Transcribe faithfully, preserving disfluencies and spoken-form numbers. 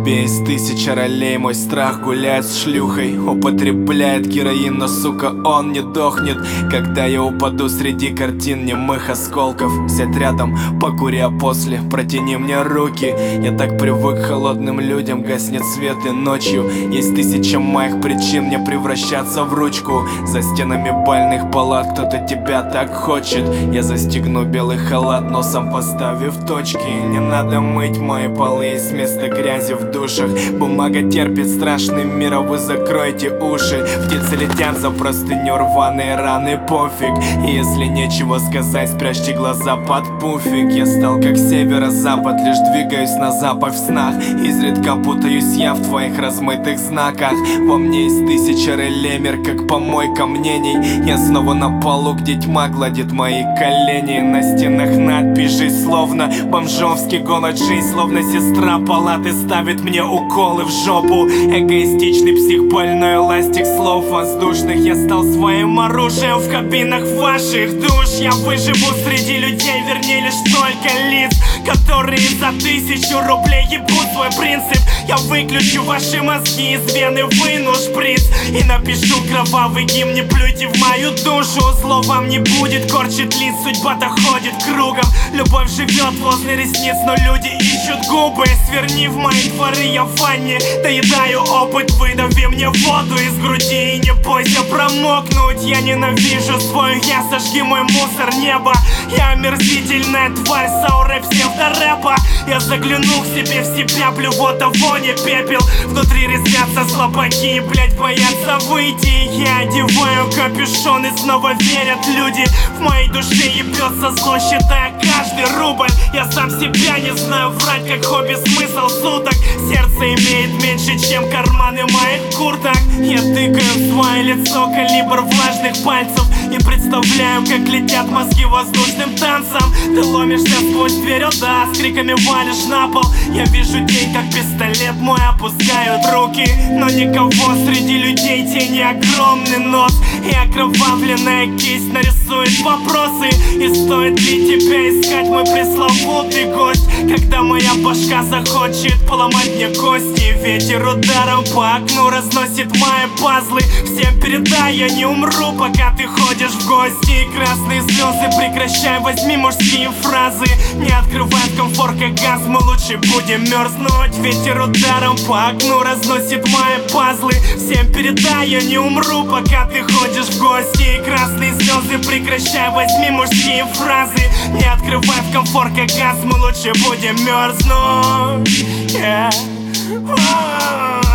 тебе из тысячи ролей. Мой страх гуляет с шлюхой, употребляет героин, но, сука, он не дохнет. Когда я упаду среди картин немых осколков, сядь рядом, покури, а после протяни мне руки. Я так привык к холодным людям, гаснет свет и ночью есть тысяча моих причин не превращаться в ручку. За стенами бальных палат кто-то тебя так хочет. Я застегну белый халат, носом поставив точки. Не надо мыть мои полы, есть вместо грязи в душах. Бумага терпит страшный мир, а вы закройте уши. Птицы летят за простыню, рваные раны, пофиг. И если нечего сказать, спрячьте глаза под пуфик. Я стал как северо-запад, лишь двигаюсь на запад в снах. Изредка путаюсь я в твоих размытых знаках. Во мне есть тысяча реле, мир как помойка мнений. Я снова на полу, где тьма гладит мои колени. На стенах надпиши, словно бомжовский голод. Жизнь, словно сестра палаты, ставит мне уколы в жопу. Эгоистичный псих, больной эластик слов воздушных. Я стал своим оружием в кабинах ваших душ. Я выживу среди людей, вернее лишь только лиц, которые за тысячу рублей ебут свой принцип. Я выключу ваши мозги, из вены выну шприц и напишу кровавый гимн, не плюйте в мою душу. Зло вам не будет, корчит лиц, судьба-то ходит кругом. Любовь живет возле ресниц, но люди ищут губы. Сверни в мои дворы, я в ванне доедаю опыт. Выдави мне воду из груди и не бойся промокнуть. Я ненавижу свой я, сожги мой мусор неба. Я омерзительная тварь с аурой псевдорэпа. Я заглянул к себе в себя, блювота, вони, пепел. Внутри резвятся слабаки, блять, боятся выйти. Я одеваю капюшон и снова верят люди. В моей душе ебется зло, считая каждый рубль. Я сам себя не знаю, врать как хобби, смысл суток. Сердце имеет меньше, чем карманы моих курток. Я тыкаю в свое лицо калибр влажных пальцев и представляю, как летят мозги воздушным танцем. Ты ломишься сквозь дверь, о да, с криками валишь на пол. Я вижу день, как пистолет мой опускают руки. Но никого среди людей, тени огромный нос и окровавленная кисть нарисует вопросы. И стоит ли тебя искать, мой пресловутый гость, когда моя башка захочет поломать мне кости? Ветер ударом по окну разносит мои пазлы. Всем передай, я не умру, пока ты ходишь в гости. И красные слезы прекращай, возьми мужские фразы. Не открывай в комфорка газ, мы лучше будем мерзнуть. Ветер ударом по окну разносит мои пазлы. Всем передай, я не умру, пока ты ходишь в гости. И красные слезы прекращай, возьми мужские фразы. Не открывай в комфорка газ, мы лучше будем мерзнуть. Yeah. Oh.